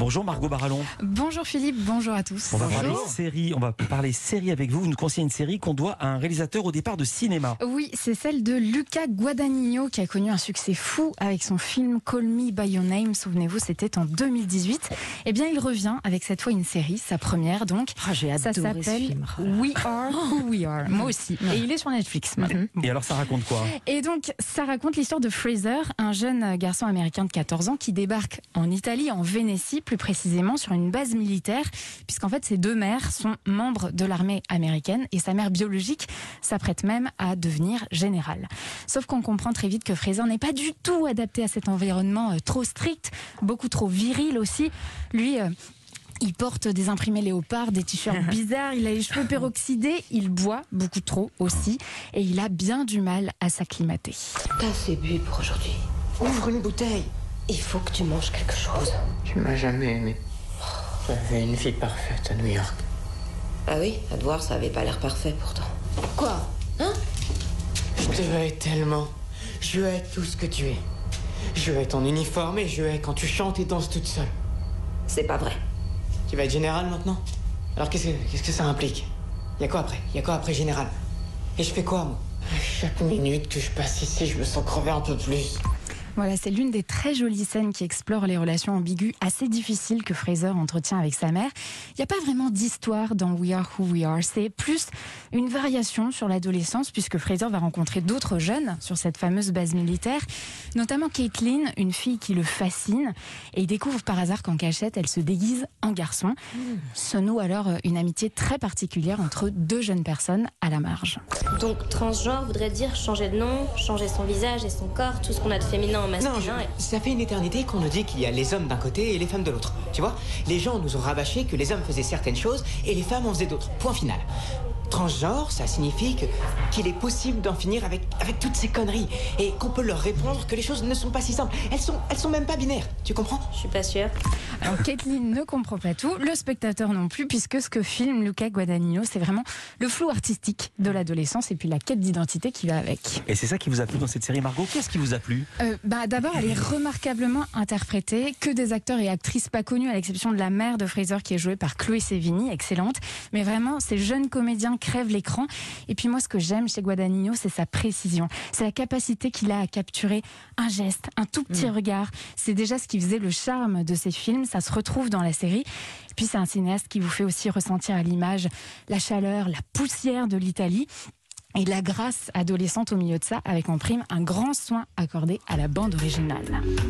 Bonjour Margot Barallon. Bonjour Philippe, bonjour à tous. On va parler série avec vous. Vous nous conseillez une série qu'on doit à un réalisateur au départ de cinéma. Oui, c'est celle de Luca Guadagnino qui a connu un succès fou avec son film Call Me By Your Name. Souvenez-vous, c'était en 2018. Eh bien, il revient avec cette fois une série, sa première donc. J'ai adoré ça s'appelle ce film. We Are Who We Are. Moi aussi. Et il est sur Netflix. Et alors ça raconte quoi? Et donc, ça raconte l'histoire de Fraser, un jeune garçon américain de 14 ans qui débarque en Italie, en Vénétie, plus précisément sur une base militaire, puisqu'en fait, ses deux mères sont membres de l'armée américaine et sa mère biologique s'apprête même à devenir générale. Sauf qu'on comprend très vite que Fraser n'est pas du tout adapté à cet environnement trop strict, beaucoup trop viril aussi. Lui... il porte des imprimés léopards, des t-shirts bizarres, il a les cheveux peroxydés, il boit beaucoup trop aussi et il a bien du mal à s'acclimater. T'as assez bu pour aujourd'hui. Ouvre une bouteille. Il faut que tu manges quelque chose. Tu m'as jamais aimé. J'avais une fille parfaite à New York. Ah oui, à te voir, ça avait pas l'air parfait pourtant. Quoi? Hein? Je te hais tellement. Je hais tout ce que tu es. Je hais ton uniforme et je hais quand tu chantes et danses toute seule. C'est pas vrai. Tu vas être général maintenant? Alors qu'est-ce que ça implique? Y a quoi après général? Et je fais quoi, moi? Chaque minute que je passe ici, je me sens crever un peu plus. Voilà, c'est l'une des très jolies scènes qui explore les relations ambiguës assez difficiles que Fraser entretient avec sa mère. Il n'y a pas vraiment d'histoire dans We Are Who We Are. C'est plus une variation sur l'adolescence puisque Fraser va rencontrer d'autres jeunes sur cette fameuse base militaire, notamment Caitlin, une fille qui le fascine. Et il découvre par hasard qu'en cachette, elle se déguise en garçon. Se noue alors une amitié très particulière entre deux jeunes personnes à la marge. Donc transgenre voudrait dire changer de nom, changer son visage et son corps, tout ce qu'on a de féminin en masculin. Non, ça fait une éternité qu'on nous dit qu'il y a les hommes d'un côté et les femmes de l'autre. Tu vois, les gens nous ont rabâché que les hommes faisaient certaines choses et les femmes en faisaient d'autres. Point final. Transgenre, ça signifie qu'il est possible d'en finir avec toutes ces conneries et qu'on peut leur répondre que les choses ne sont pas si simples. Elles sont même pas binaires, tu comprends? Je suis pas sûre. Alors Caitlin ne comprend pas tout, le spectateur non plus, puisque ce que filme Luca Guadagnino, c'est vraiment le flou artistique de l'adolescence et puis la quête d'identité qui va avec. Et c'est ça qui vous a plu dans cette série, Margot? Qu'est-ce qui vous a plu? D'abord, elle est remarquablement interprétée, que des acteurs et actrices pas connus, à l'exception de la mère de Fraser qui est jouée par Chloé Sevigny, excellente. Mais vraiment, ces jeunes comédiens crèvent l'écran. Et puis moi, ce que j'aime chez Guadagnino, c'est sa précision. C'est la capacité qu'il a à capturer un geste, un tout petit regard. C'est déjà ce qui faisait le charme de ses films. Ça se retrouve dans la série. Et puis c'est un cinéaste qui vous fait aussi ressentir à l'image la chaleur, la poussière de l'Italie. Et la grâce adolescente au milieu de ça, avec en prime un grand soin accordé à la bande originale.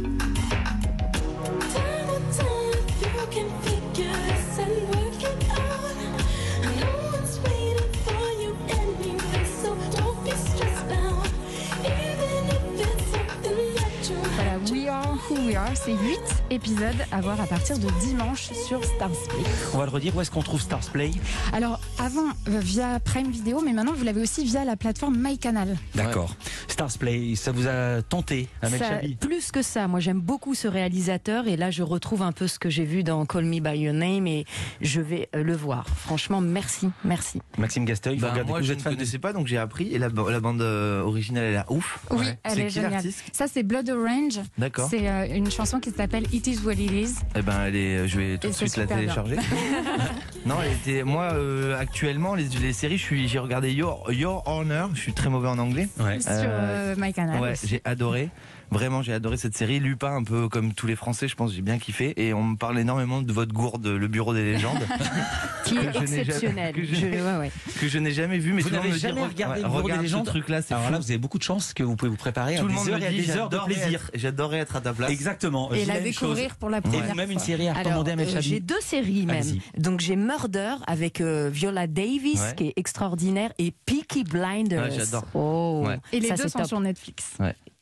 Voilà, We Are Who We Are, c'est 8 épisodes à voir à partir de dimanche sur Starzplay. On va le redire, où est-ce qu'on trouve Starzplay? Alors, avant, via Prime Video, mais maintenant, vous l'avez aussi via la plateforme MyCanal. D'accord. Starzplay, ça vous a tenté, Amel Chabi? Plus que ça, moi j'aime beaucoup ce réalisateur et là je retrouve un peu ce que j'ai vu dans Call Me By Your Name et je vais le voir. Franchement, merci. Maxime Gasteuil, vous regardez, moi vous je êtes ne fan connaissais pas, donc j'ai appris et la bande originale elle a ouf. Oui, Ouais. elle C'est est qui géniale. l'artiste? Ça, c'est Blood Orange. D'accord. C'est une chanson qui s'appelle It Is What It Is. Eh ben je vais tout Et de c'est suite la super bien. télécharger. Non, moi actuellement les séries, j'ai regardé Your Honor, je suis très mauvais en anglais. Ouais. Sur MyCanal. Ouais, aussi. j'ai adoré. Vraiment, j'ai adoré cette série. Lupin, un peu comme tous les Français, je pense, j'ai bien kiffé. Et on me parle énormément de votre gourde, le bureau des légendes. Qui est Que je n'ai exceptionnel. jamais- que je n'ai jamais vu. Mais Vous tout le monde n'avez me dit, jamais regardé le Bureau des regarde ce légendes? truc-là, c'est Alors fou. là, vous avez beaucoup de chance que vous pouvez vous préparer Tout à le monde des me heures et à dit, des heures de plaisir. j'adorerais être à ta place. Exactement. Et J'ai la même découvrir chose. pour la Et première vous-même fois. une série à recommander à Amel Chabi? J'ai 2 séries même. Allez-y. Donc j'ai Murder avec Viola Davis Ouais. qui est extraordinaire et Peaky Blinders. Ouais, j'adore. Oh, Ouais. Et les ça, deux c'est sont top. sur Netflix. Ouais.